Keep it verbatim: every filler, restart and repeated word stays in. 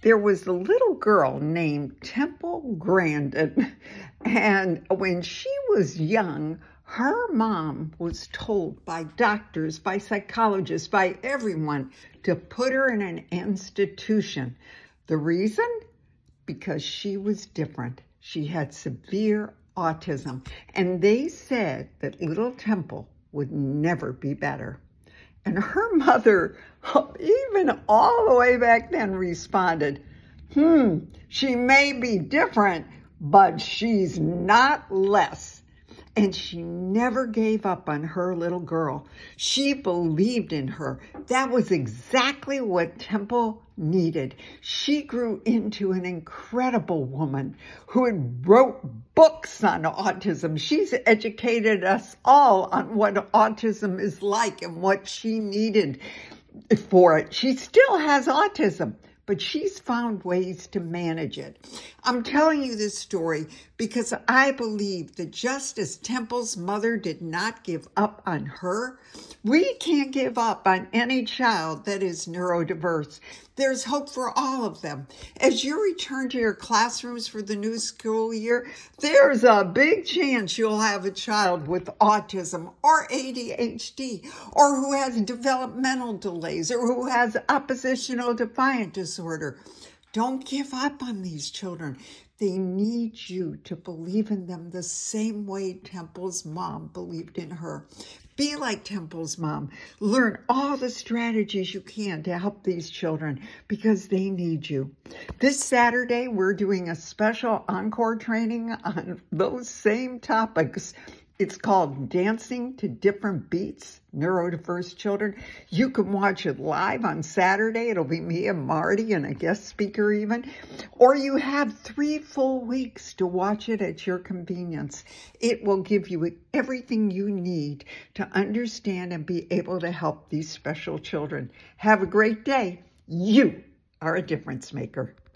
there was a little girl named Temple Grandin, and when she was young, her mom was told by doctors, by psychologists, by everyone to put her in an institution. The reason? Because she was different. She had severe autism, and they said that little Temple would never be better. And her mother, even all the way back then, responded, hmm, she may be different, but she's not less. And she never gave up on her little girl. She believed in her. That was exactly what Temple needed. She grew into an incredible woman who had wrote books on autism. She's educated us all on what autism is like and what she needed for it. She still has autism, but she's found ways to manage it. I'm telling you this story because I believe that just as Temple's mother did not give up on her, we can't give up on any child that is neurodiverse. There's hope for all of them. As you return to your classrooms for the new school year, there's a big chance you'll have a child with autism or A D H D or who has developmental delays or who has oppositional defiant disorder. Don't give up on these children. They need you to believe in them the same way Temple's mom believed in her. Be like Temple's mom. Learn all the strategies you can to help these children because they need you. This Saturday, we're doing a special encore training on those same topics. It's called Dancing to Different Beats, Neurodiverse Children. You can watch it live on Saturday. It'll be me and Marty and a guest speaker even. Or you have three full weeks to watch it at your convenience. It will give you everything you need to understand and be able to help these special children. Have a great day. You are a difference maker.